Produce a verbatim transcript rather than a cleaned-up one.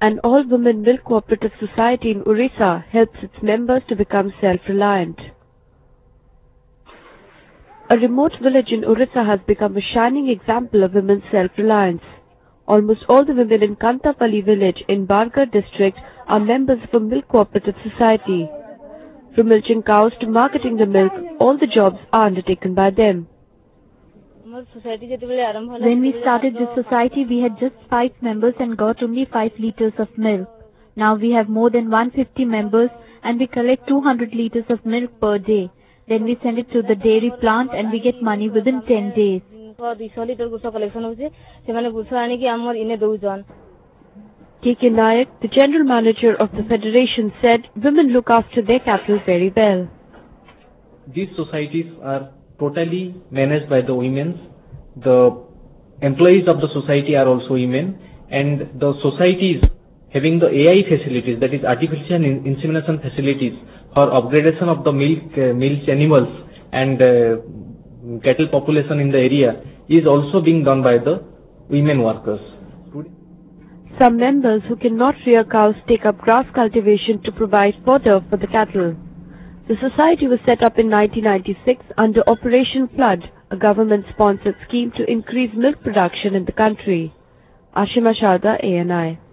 An all-women milk cooperative society in Orissa helps its members to become self-reliant. A remote village in Orissa has become a shining example of women's self-reliance. Almost all the women in Kantapalli village in Bargarh district are members of a milk cooperative society. From milking cows to marketing the milk, all the jobs are undertaken by them. When we started this society, we had just five members and got only five liters of milk. Now we have more than one hundred fifty members and we collect two hundred liters of milk per day. Then we send it to the dairy plant and we get money within ten days. K K Nayak, the general manager of the federation, said women look after their cattle very well. These societies are totally managed by the women. The employees of the society are also women, and the societies having the A I facilities, that is artificial insemination facilities for upgradation of the milk uh, milk animals and uh, cattle population in the area is also being done by the women workers. Some members who cannot rear cows take up grass cultivation to provide fodder for the cattle. The society was set up in nineteen ninety-six under Operation Flood, a government-sponsored scheme to increase milk production in the country. Ashima Sharda, A N I.